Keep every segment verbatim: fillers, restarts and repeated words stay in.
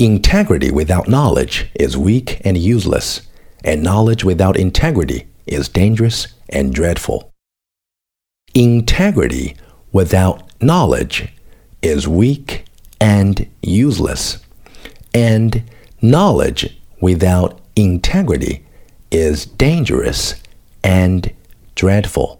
Integrity without knowledge is weak and useless, and knowledge without integrity is dangerous and dreadful. Integrity without knowledge is weak and useless, and knowledge without integrity is dangerous and dreadful.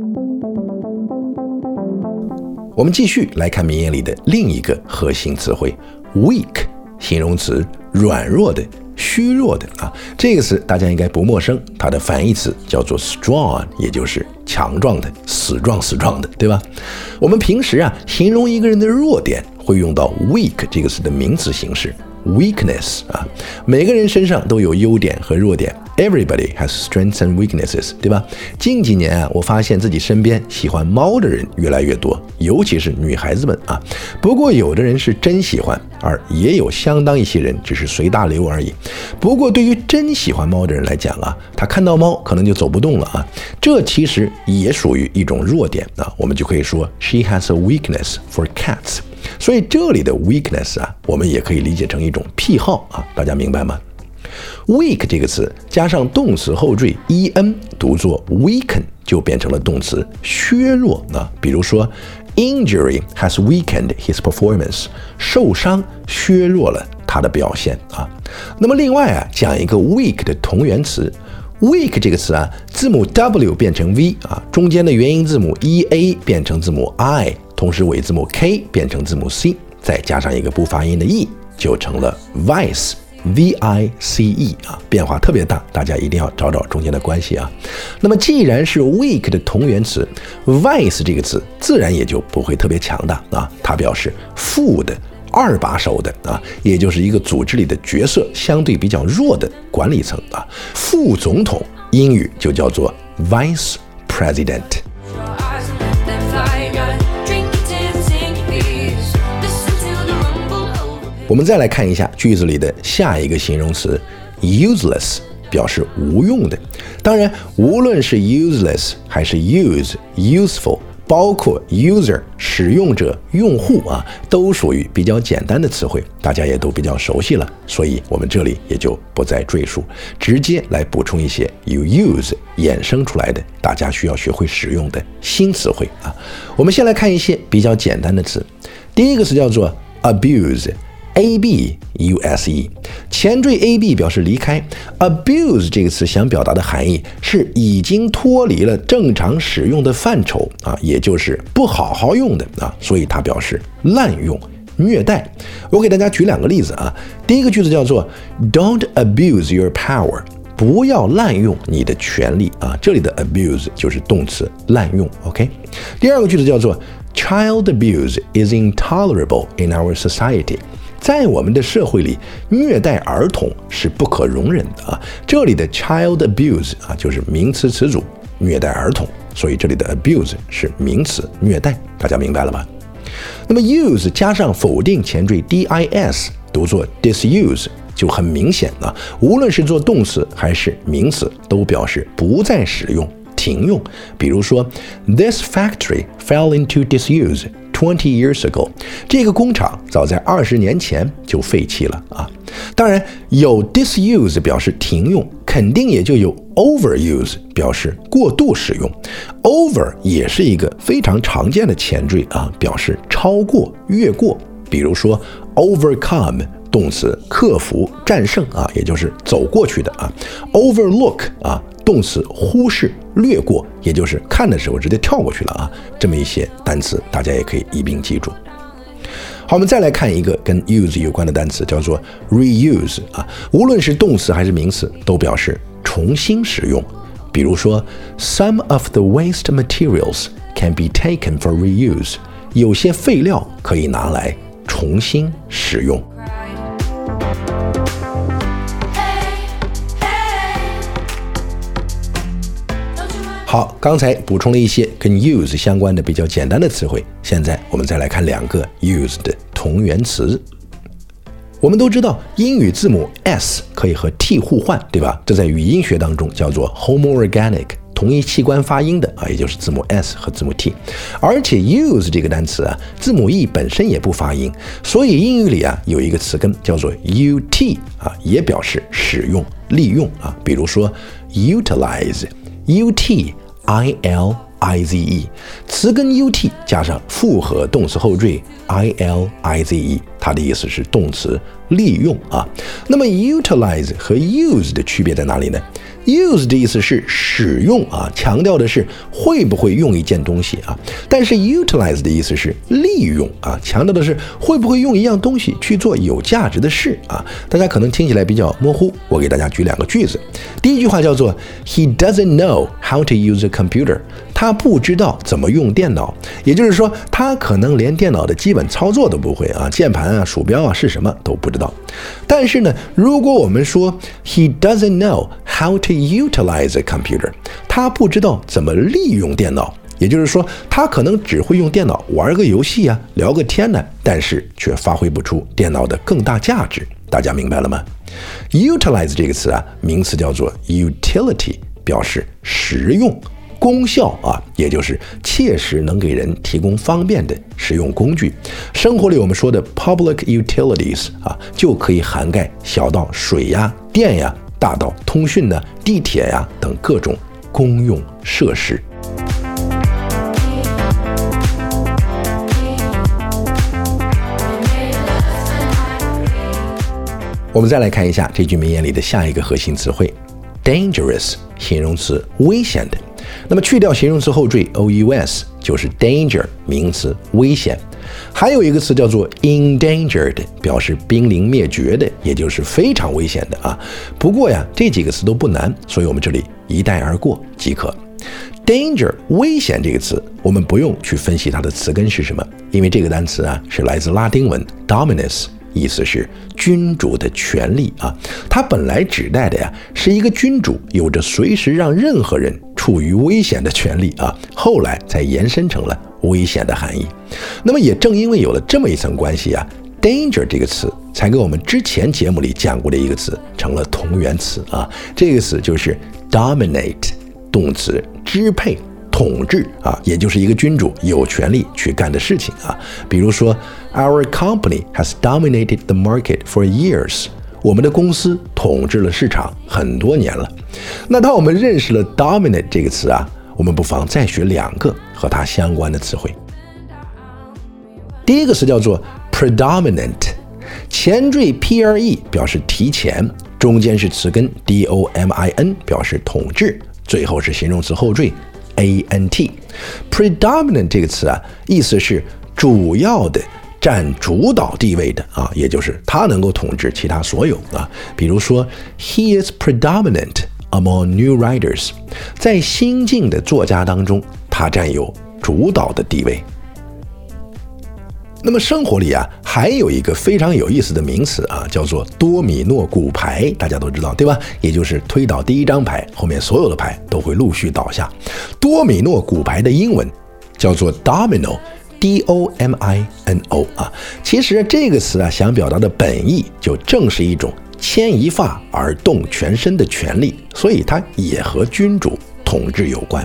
我们继续来看名言里的另一个核心词汇 weak， 形容词，软弱的，虚弱的啊，这个词大家应该不陌生，它的反义词叫做 strong， 也就是强壮的，死壮死壮的，对吧？我们平时啊，形容一个人的弱点会用到 weak 这个词的名词形式 weakness 啊，每个人身上都有优点和弱点。Everybody has strengths and weaknesses， 对吧？近几年啊，我发现自己身边喜欢猫的人越来越多，尤其是女孩子们啊。不过有的人是真喜欢，而也有相当一些人只是随大流而已。不过对于真喜欢猫的人来讲啊，他看到猫可能就走不动了啊，这其实也属于一种弱点啊。我们就可以说 She has a weakness for cats。所以这里的 weakness 啊，我们也可以理解成一种癖好啊，大家明白吗？ weak 这个词加上动词后缀 en 读作 weaken 就变成了动词削弱啊。比如说 injury has weakened his performance， 受伤削弱了他的表现啊。那么另外啊，讲一个 weak 的同源词 weak 这个词啊，字母 W 变成 V 啊，中间的元音字母 E A 变成字母 I， 同时尾字母 K 变成字母 C， 再加上一个不发音的 E， 就成了 vice V I C E 啊，变化特别大，大家一定要找找中间的关系啊。那么既然是 weak 的同源词 vice 这个词自然也就不会特别强大啊，它表示副的，二把手的啊，也就是一个组织里的角色相对比较弱的管理层啊。副总统英语就叫做 vice president。我们再来看一下句子里的下一个形容词 useless， 表示无用的。当然无论是 useless 还是 use useful， 包括 user 使用者用户啊，都属于比较简单的词汇，大家也都比较熟悉了，所以我们这里也就不再赘述，直接来补充一些由 use 衍生出来的大家需要学会使用的新词汇啊。我们先来看一些比较简单的词，第一个词叫做 abuse，A B U S E， 前缀 A B 表示离开 abuse 这个词想表达的含义是已经脱离了正常使用的范畴啊，也就是不好好用的啊，所以它表示滥用虐待。我给大家举两个例子啊，第一个句子叫做 Don't abuse your power， 不要滥用你的权利啊，这里的 abuse 就是动词滥用 OK。 第二个句子叫做 Child abuse is intolerable in our society，在我们的社会里，虐待儿童是不可容忍的啊。这里的 child abuse 啊，就是名词词组虐待儿童，所以这里的 abuse 是名词虐待，大家明白了吧？那么 use 加上否定前缀 dis 读作 disuse 就很明显了，无论是做动词还是名词，都表示不再使用、停用。比如说 This factory fell into disuse。twenty years ago， 这个工厂早在二十年前就废弃了啊。当然，有 disuse 表示停用，肯定也就有 overuse 表示过度使用。over 也是一个非常常见的前缀啊，表示超过、越过。比如说 overcome。动词克服、战胜啊，也就是走过去的啊。overlook 啊，动词忽视、略过，也就是看的时候直接跳过去了啊。这么一些单词，大家也可以一并记住。好，我们再来看一个跟 use 有关的单词，叫做 reuse 啊。无论是动词还是名词，都表示重新使用。比如说 ，some of the waste materials can be taken for reuse， 有些废料可以拿来重新使用。好，刚才补充了一些跟 use 相关的比较简单的词汇，现在我们再来看两个 use 的同源词。我们都知道英语字母 s 可以和 t 互换，对吧？这在语音学当中叫做 homoorganic 同一器官发音的啊，也就是字母 S 和字母 T。而且 use 这个单词啊，字母 E 本身也不发音，所以英语里啊有一个词根叫做 U T 啊，也表示使用、利用啊。比如说 utilize，U T I L I Z E， 词根 U T 加上复合动词后缀 I L I Z E， 它的意思是动词利用啊。那么 utilize 和 use 的区别在哪里呢？ use 的意思是使用啊，强调的是会不会用一件东西啊。但是 utilize 的意思是利用啊，强调的是会不会用一样东西去做有价值的事啊。大家可能听起来比较模糊，我给大家举两个句子。第一句话叫做 He doesn't know how to use a computer， 他不知道怎么用电脑，也就是说他可能连电脑的基本操作都不会啊，键盘啊、鼠标啊是什么都不知道。但是呢，如果我们说 He doesn't know how to utilize a computer， 他不知道怎么利用电脑，也就是说他可能只会用电脑玩个游戏啊，聊个天呢，但是却发挥不出电脑的更大价值。大家明白了吗？ utilize 这个词啊，名词叫做 utility， 表示实用功效啊，也就是切实能给人提供方便的实用工具。生活里我们说的 public utilities 啊，就可以涵盖小到水呀、电呀，大到通讯呢、地铁呀等各种公用设施。我们再来看一下这句名言里的下一个核心词汇 dangerous， 形容词，危险的。那么去掉形容词后缀 ou， 就是 danger， 名词，危险。还有一个词叫做 endangered， 表示濒临灭绝的，也就是非常危险的啊。不过呀，这几个词都不难，所以我们这里一带而过即可。danger， 危险这个词，我们不用去分析它的词根是什么，因为这个单词啊是来自拉丁文 dominus， 意思是君主的权利啊。它本来指代的呀是一个君主有着随时让任何人处于危险的权利啊，后来才延伸成了危险的含义。那么也正因为有了这么一层关系啊 danger 这个词才跟我们之前节目里讲过的一个词成了同源词啊。这个词就是 dominate， 动词，支配、统治啊，也就是一个君主有权利去干的事情啊。比如说 Our company has dominated the market for years， 我们的公司统治了市场很多年了。那当我们认识了 dominate 这个词啊，我们不妨再学两个和它相关的词汇。第一个词叫做 predominant， 前缀 pre 表示提前，中间是词根 domin 表示统治，最后是形容词后缀 ant。predominant 这个词啊，意思是主要的、占主导地位的啊，也就是他能够统治其他所有啊。比如说 He is predominant among new writers， 在新晋的作家当中，他占有主导的地位。那么生活里啊，还有一个非常有意思的名词啊，叫做多米诺骨牌，大家都知道对吧？也就是推倒第一张牌，后面所有的牌都会陆续倒下。多米诺骨牌的英文叫做 domino，D O M I N O 啊。其实这个词啊，想表达的本意就正是一种牵一发而动全身的权利，所以它也和君主统治有关。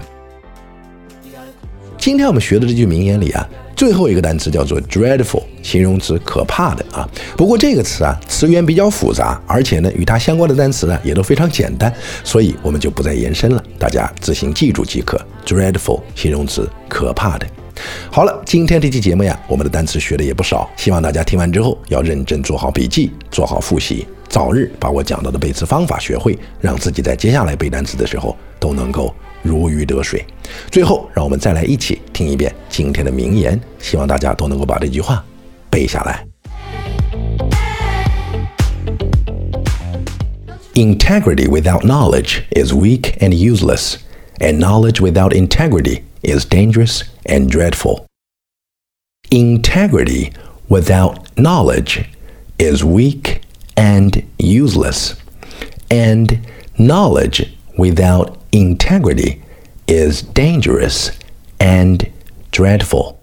今天我们学的这句名言里啊，最后一个单词叫做 dreadful， 形容词，可怕的啊。不过这个词啊，词源比较复杂，而且呢，与它相关的单词呢也都非常简单，所以我们就不再延伸了，大家自行记住即可。dreadful， 形容词，可怕的。好了，今天这期节目呀，我们的单词学的也不少，希望大家听完之后要认真做好笔记，做好复习，早日把我讲到的背词方法学会，让自己在接下来背单词的时候都能够如鱼得水。最后，让我们再来一起听一遍今天的名言，希望大家都能够把这句话背下来。Integrity without knowledge is weak and useless, and knowledge without integrity is dangerous and dreadful. Integrity without knowledge is weak and useless, and knowledge without integrity is dangerous and dreadful.